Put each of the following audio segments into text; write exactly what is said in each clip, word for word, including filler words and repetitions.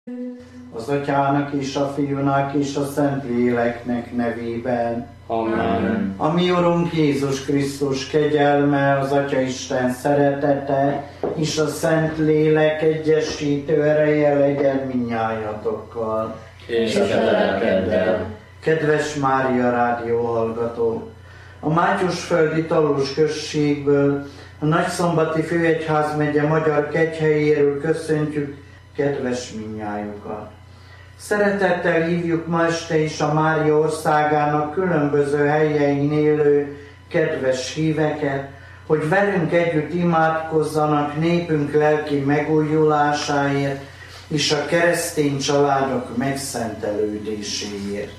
Az Atyának és a Fiúnak és a Szentléleknek nevében. Amen. A mi Urunk Jézus Krisztus kegyelme, az Atyaisten szeretete és a Szentlélek egyesítő ereje legyen mindnyájatokkal. És a te lelkeddel. Kedves Mária rádió hallgatók! A Mátyusföldi Talós községből, a Nagyszombati Főegyházmegye Magyar Kegyhelyéről köszöntjük kedves mindnyájukat. Szeretettel hívjuk ma este is a Mária országának különböző helyein élő kedves híveket, hogy velünk együtt imádkozzanak népünk lelki megújulásáért és a keresztény családok megszentelődéséért.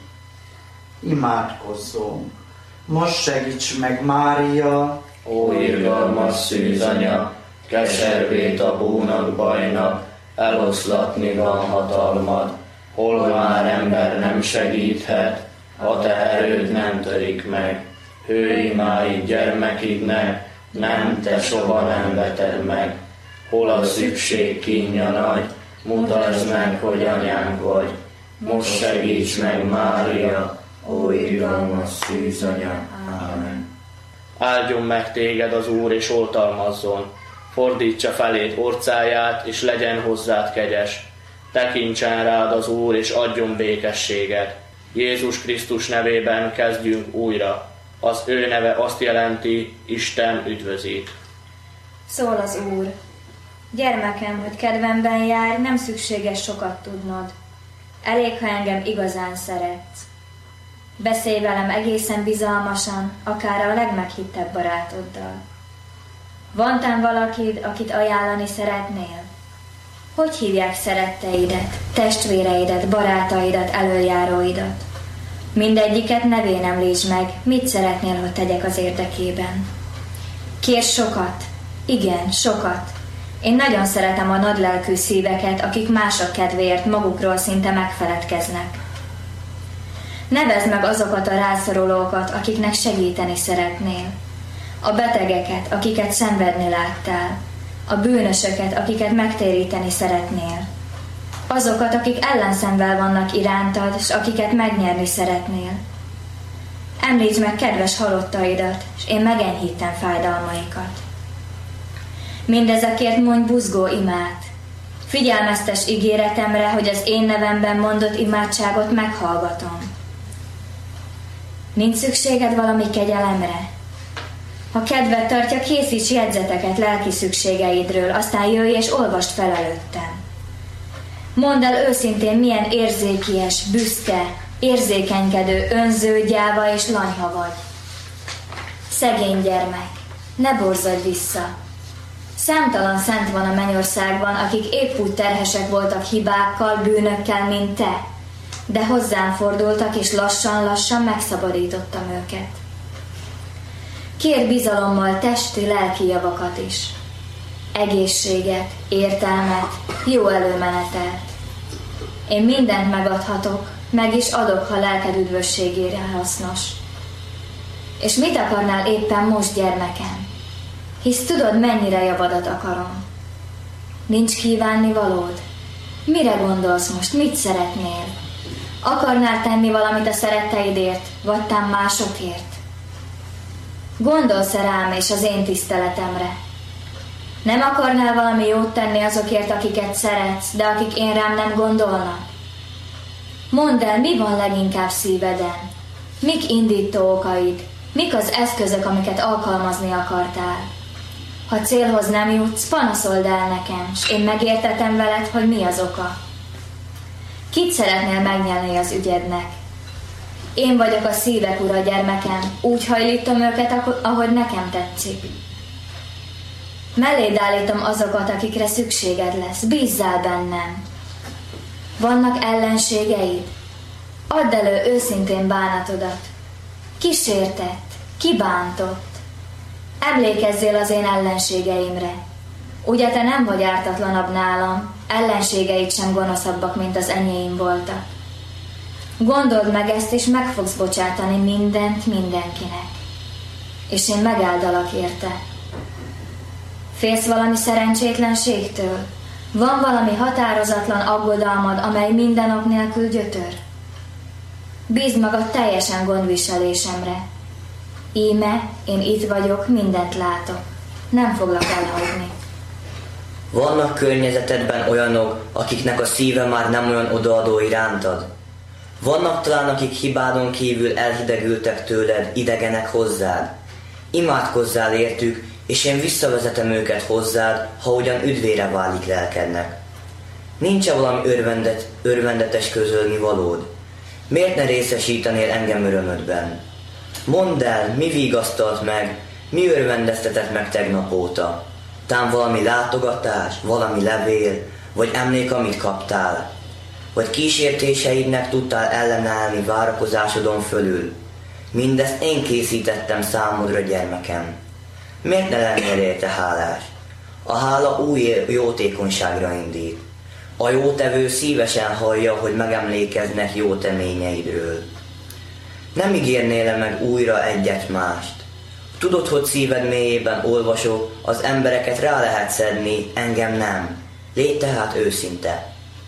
Imádkozzunk! Most segíts meg, Mária! Ó, irgalmas szűzanya, keservét a búnak bajnak, eloszlatni van hatalmad, hol már ember nem segíthet, a te erőd nem törik meg. Hőimáid gyermekidnek, nem, te soha nem veted meg. Hol a szükség kínja nagy, mutasd meg, hogy anyánk vagy. Most segíts meg, Mária, ó irgalmas szűzanya. Amen. Áldjon meg téged az Úr, és oltalmazzon. Fordítsa feléd orcáját, és legyen hozzád kegyes. Tekintsen rád az Úr, és adjon békességet. Jézus Krisztus nevében kezdjünk újra. Az ő neve azt jelenti, Isten üdvözít. Szól az Úr: gyermekem, hogy kedvemben jár, nem szükséges sokat tudnod. Elég, ha engem igazán szeretsz. Beszélj velem egészen bizalmasan, akár a legmeghittebb barátoddal. Van tán valakid, akit ajánlani szeretnél? Hogy hívják szeretteidet, testvéreidet, barátaidat, elöljáróidat? Mindegyiket nevén említsd meg, mit szeretnél, hogy tegyek az érdekében. Kérj sokat, igen, sokat. Én nagyon szeretem a nagylelkű szíveket, akik mások kedvéért magukról szinte megfeledkeznek. Nevezd meg azokat a rászorulókat, akiknek segíteni szeretnél. A betegeket, akiket szenvedni láttál. A bűnösöket, akiket megtéríteni szeretnél. Azokat, akik ellenszenvel vannak irántad, és akiket megnyerni szeretnél. Említsd meg kedves halottaidat, és én megenyhítem fájdalmaikat. Mindezekért mondj buzgó imát. Figyelmeztes ígéretemre, hogy az én nevemben mondott imádságot meghallgatom. Nincs szükséged valami kegyelemre? Ha kedved tartja, készíts jegyzeteket lelki szükségeidről, aztán jöjj és olvasd fel előttem. Mondd el őszintén, milyen érzékies, büszke, érzékenykedő, önző, gyáva és lanyha vagy. Szegény gyermek, ne borzadj vissza. Számtalan szent van a mennyországban, akik épp úgy terhesek voltak hibákkal, bűnökkel, mint te, de hozzám fordultak, és lassan-lassan megszabadítottam őket. Kérj bizalommal testi, lelki javakat is. Egészséget, értelmet, jó előmenetelt. Én mindent megadhatok, meg is adok, ha lelked üdvösségére hasznos. És mit akarnál éppen most, gyermekem? Hisz tudod, mennyire javadat akarom. Nincs kívánni valód? Mire gondolsz most? Mit szeretnél? Akarnál tenni valamit a szeretteidért, vagy tám másokért? Gondolsz rám és az én tiszteletemre? Nem akarnál valami jót tenni azokért, akiket szeretsz, de akik én rám nem gondolnak? Mondd el, mi van leginkább szíveden? Mik indító okaid? Mik az eszközök, amiket alkalmazni akartál? Ha célhoz nem jutsz, panaszold el nekem, s én megértetem veled, hogy mi az oka. Kit szeretnél megnyelni az ügyednek? Én vagyok a szívek ura, gyermekem, úgy hajlítom őket, ahogy nekem tetszik. Melléd állítom azokat, akikre szükséged lesz, bízzál bennem. Vannak ellenségeid? Add elő őszintén bánatodat. Ki sértett? Ki bántott? Emlékezzél az én ellenségeimre. Ugye te nem vagy ártatlanabb nálam, ellenségeid sem gonoszabbak, mint az enyéim voltak. Gondold meg ezt, és meg fogsz bocsátani mindent mindenkinek. És én megáldalak érte. Félsz valami szerencsétlenségtől? Van valami határozatlan aggodalmad, amely minden ok nélkül gyötör? Bízd magad teljesen gondviselésemre. Íme, én itt vagyok, mindent látok. Nem foglak elhagyni. Vannak környezetedben olyanok, akiknek a szíve már nem olyan odaadó irántad? Vannak talán, akik hibádon kívül elhidegültek tőled, idegenek hozzád? Imádkozzál értük, és én visszavezetem őket hozzád, ha ugyan üdvére válik lelkednek. Nincs-e valami örvendet, örvendetes közölni valód? Miért ne részesítenél engem örömödben? Mondd el, mi vigasztalt meg, mi örvendeztetett meg tegnap óta? Tán valami látogatás, valami levél, vagy emlék, amit kaptál? Vagy kísértéseidnek tudtál ellenállni várakozásodon fölül? Mindezt én készítettem számodra, gyermekem. Miért ne lennél érte hálás? A hála új jótékonyságra indít. A jótevő szívesen hallja, hogy megemlékeznek jó teményeidről. Nem ígérnél meg újra egyet mást? Tudod, hogy szíved mélyében olvasok, az embereket rá lehet szedni, engem nem. Légy tehát őszinte.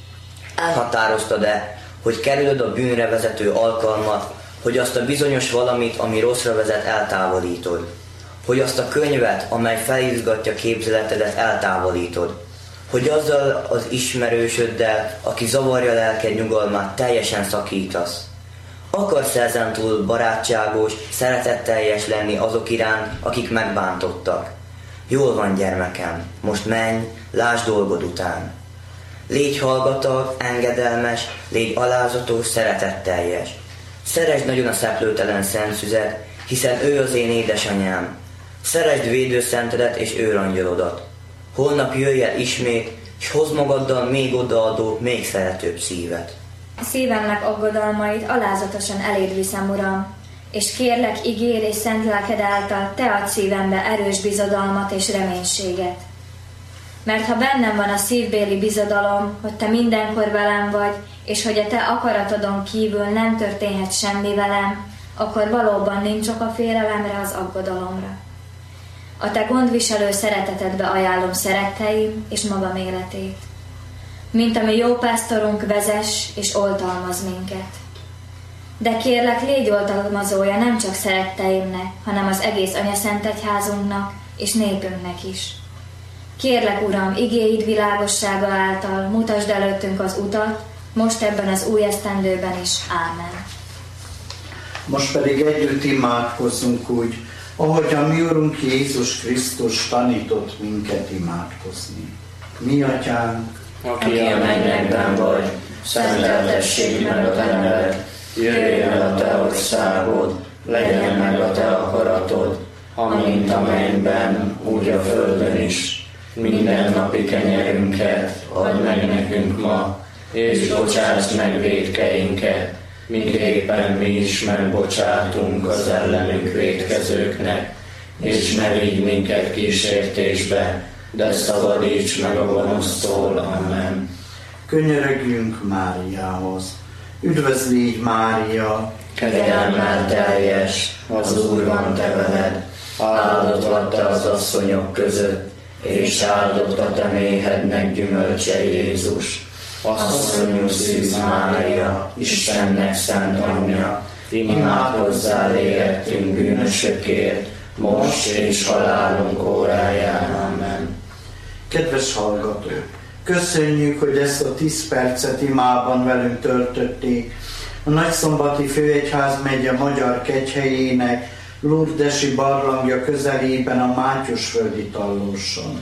Elhatároztad-e, hogy kerülöd a bűnre vezető alkalmat, hogy azt a bizonyos valamit, ami rosszra vezet, eltávolítod? Hogy azt a könyvet, amely felizgatja képzeletedet, eltávolítod? Hogy azzal az ismerősöddel, aki zavarja lelked nyugalmát, teljesen szakítasz? Akarsz ezentúl barátságos, szeretetteljes lenni azok iránt, akik megbántottak? Jól van, gyermekem, most menj, lásd dolgod után. Légy hallgatag, engedelmes, légy alázatos, szeretetteljes. Szeresd nagyon a szeplőtelen szentszüzet, hiszen ő az én édesanyám. Szeresd védőszentedet és őrangyalodat. Holnap jöjj el ismét, s hozd magaddal még odaadó, még szeretőbb szívet. Szívemnek aggodalmait alázatosan eléd viszem, Uram, és kérlek, ígér és szent lelked által te adj szívembe erős bizodalmat és reménységet. Mert ha bennem van a szívbéli bizodalom, hogy te mindenkor velem vagy, és hogy a te akaratodon kívül nem történhet semmi velem, akkor valóban nincs ok a félelemre, az aggodalomra. A te gondviselő szeretetedbe ajánlom szeretteim és magam életét. Mint ami jó pásztorunk, vezess és oltalmaz minket. De kérlek, légy oltalmazója nem csak szeretteimnek, hanem az egész anyaszentegyházunknak és népünknek is. Kérlek, Uram, igéid világossága által mutasd előttünk az utat, most ebben az új esztendőben is. Ámen. Most pedig együtt imádkozzunk úgy, ahogy a mi Urunk Jézus Krisztus tanított minket imádkozni. Mi Atyánk, aki a mennyekben vagy, szenteltessék meg a te neved, jöjjön el a te országod, legyen meg a te akaratod, amint a mennyben, úgy a földön is. Minden napi kenyerünket add meg nekünk ma, és bocsásd meg vétkeinket, miképpen mi is megbocsátunk az ellenünk vétkezőknek, és ne vigy minket kísértésbe, de szabadíts meg a gonosztól. Amen. Könyörögjünk Máriához. Üdvözlégy Mária, Kegyelemmel teljes, az Úr van te veled, áldott vagy te az asszonyok között, és áldott a te méhednek gyümölcse Jézus. Asszonyunk Szűz Mária, Istennek szent anyja, imádkozzál érettünk bűnösökért, most és halálunk óráján. Amen. Kedves hallgatók, köszönjük, hogy ezt a tíz percet imában velünk töltötték. A Nagyszombati Főegyházmegye Magyar Kegyhelyének Lourdesi barlangja közelében a Mátyusföldi Tallóson.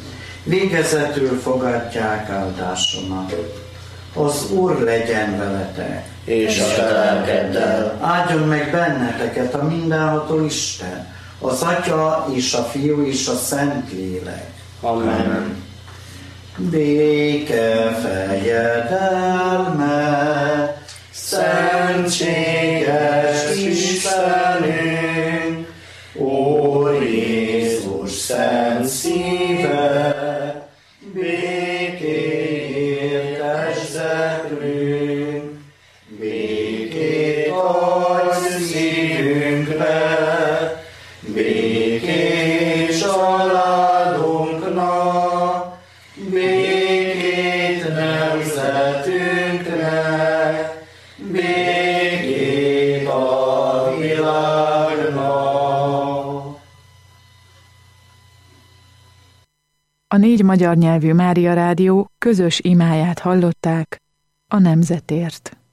Végezetül fogadják áldásomat. Az Úr legyen veletek, és a te lelkeddel. áldjon meg benneteket a mindenható Isten, az Atya és a Fiú és a Szentlélek. Amen. Béke fejedelme, szentséges Istenünk, Úr Jézus szent szíve, békéért eszeklünk, békét adj szívünkbe, békés családunknak, békét A négy magyar nyelvű Mária Rádió közös imáját hallották a nemzetért.